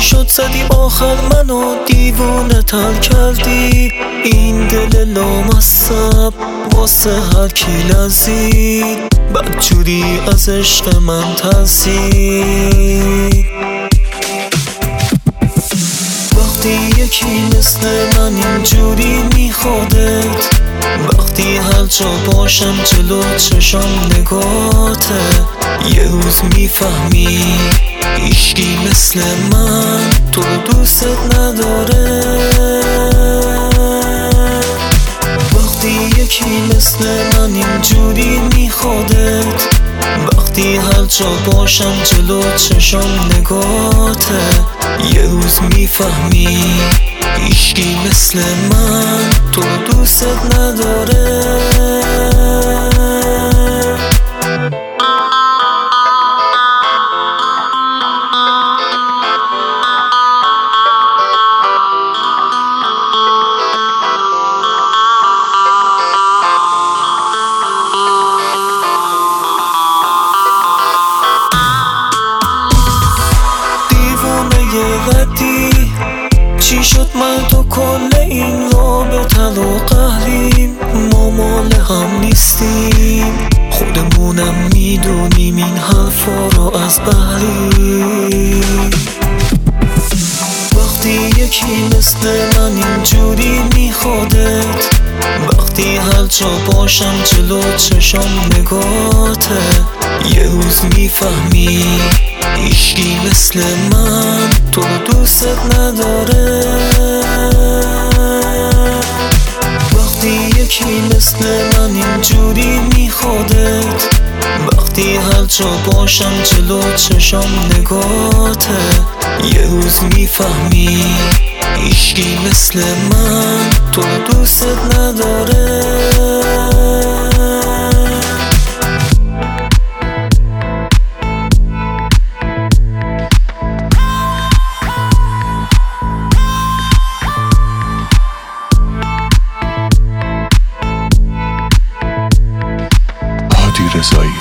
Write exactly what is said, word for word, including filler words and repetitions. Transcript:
شد زدی آخر منو دیوونه تر کردی. این دل لامصب واسه هر کی لرزید، بدجوری از عشق من ترسید. وقتی یکی مثل من اینجوری میخوادت، وقتی هر جا باشم جلو چشام نگاته، یه روز میفهمی هیچکی مثل من تو رو دوست نداره. وقتی یکی مثل من اینجوری میخوادت، وقتی هر جا باشم جلو چشام نگاته، یه روز میفهمی هیچکی مثل من تو رو دوست نداره. چی شد من تو کل این رابطه رو قهریم، ما مال هم نیستیم، خودمونم میدونیم این حرفا رو از بهریم. وقتی یکی مثل من اینجوری میخوادت، وقتی هر جا باشم جلو چشام نگاته، یه روز میفهمی هیچکی مثل من تو رو دوست نداره. وقتی یکی مثل من اینجوری میخوادت، وقتی هر جا باشم جلو چشام نگاته، یه روز میفهمی هیچکی مثل من تو رو دوست نداره. رضایی